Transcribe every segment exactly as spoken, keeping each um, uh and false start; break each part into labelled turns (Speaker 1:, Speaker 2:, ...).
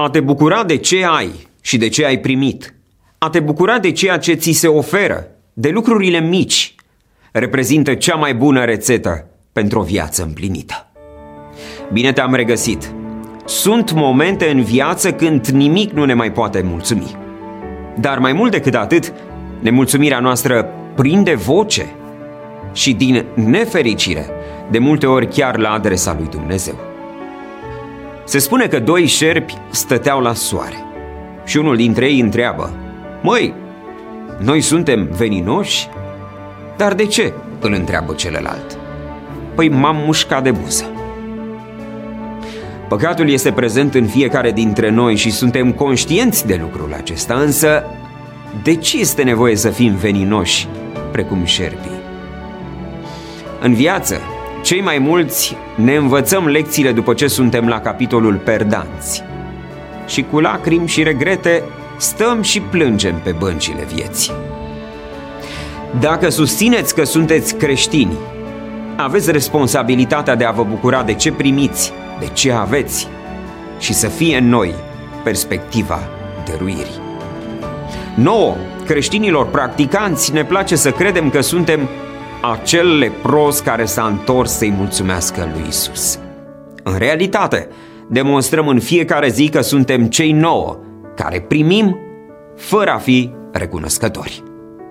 Speaker 1: A te bucura de ce ai și de ce ai primit, a te bucura de ceea ce ți se oferă, de lucrurile mici, reprezintă cea mai bună rețetă pentru o viață împlinită. Bine te-am regăsit! Sunt momente în viață când nimic nu ne mai poate mulțumi. Dar mai mult decât atât, nemulțumirea noastră prinde voce și din nefericire, de multe ori chiar la adresa lui Dumnezeu. Se spune că doi șerpi stăteau la soare și unul dintre ei întreabă: măi, noi suntem veninoși? Dar de ce? Îl întreabă celălalt. Păi m-am mușcat de buză. Păcatul este prezent în fiecare dintre noi și suntem conștienți de lucrul acesta, însă de ce este nevoie să fim veninoși precum șerpii? În viață, cei mai mulți ne învățăm lecțiile după ce suntem la capitolul perdanți și cu lacrimi și regrete stăm și plângem pe băncile vieții. Dacă susțineți că sunteți creștini, aveți responsabilitatea de a vă bucura de ce primiți, de ce aveți și să fie în noi perspectiva dăruirii. Nouă, creștinilor practicanți, ne place să credem că suntem acel lepros care s-a întors să-i mulțumească lui Isus. În realitate, demonstrăm în fiecare zi că suntem cei nouă care primim fără a fi recunoscători.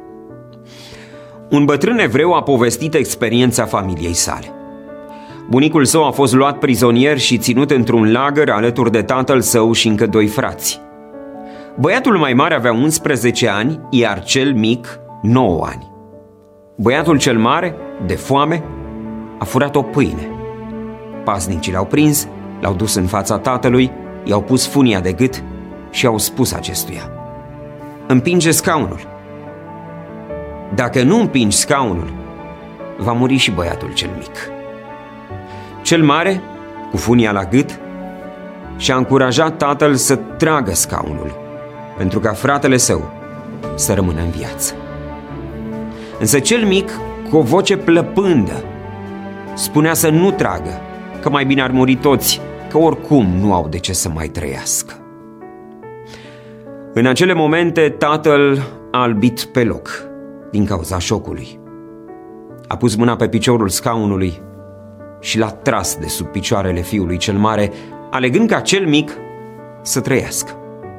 Speaker 1: Un bătrân evreu a povestit experiența familiei sale. Bunicul său a fost luat prizonier și ținut într-un lagăr alături de tatăl său și încă doi frați. Băiatul mai mare avea unsprezece ani, iar cel mic nouă ani. Băiatul cel mare, de foame, a furat o pâine. Paznicii l-au prins, l-au dus în fața tatălui, i-au pus funia de gât și au spus acestuia: împinge scaunul. Dacă nu împingi scaunul, va muri și băiatul cel mic. Cel mare, cu funia la gât, și-a încurajat tatăl să tragă scaunul, pentru ca fratele său să rămână în viață. Însă cel mic, cu o voce plăpândă, spunea să nu tragă, că mai bine ar muri toți, că oricum nu au de ce să mai trăiască. În acele momente, tatăl a albit pe loc din cauza șocului. A pus mâna pe piciorul scaunului și l-a tras de sub picioarele fiului cel mare, alegând ca cel mic să trăiască.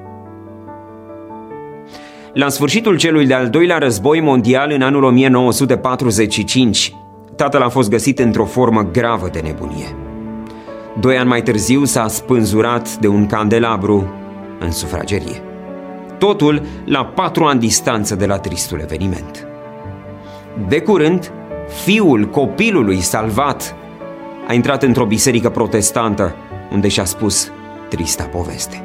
Speaker 1: La sfârșitul celui de-al doilea război mondial, în anul o mie nouă sute patruzeci și cinci, tatăl a fost găsit într-o formă gravă de nebunie. Doi ani mai târziu s-a spânzurat de un candelabru în sufragerie. Totul la patru ani distanță de la tristul eveniment. De curând, fiul copilului salvat a intrat într-o biserică protestantă, unde și-a spus trista poveste.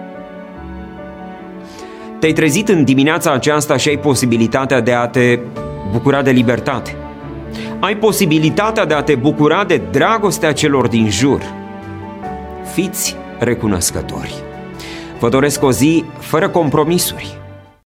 Speaker 1: Te-ai trezit în dimineața aceasta și ai posibilitatea de a te bucura de libertate. Ai posibilitatea de a te bucura de dragostea celor din jur. Fiți recunoscători. Vă doresc o zi fără compromisuri,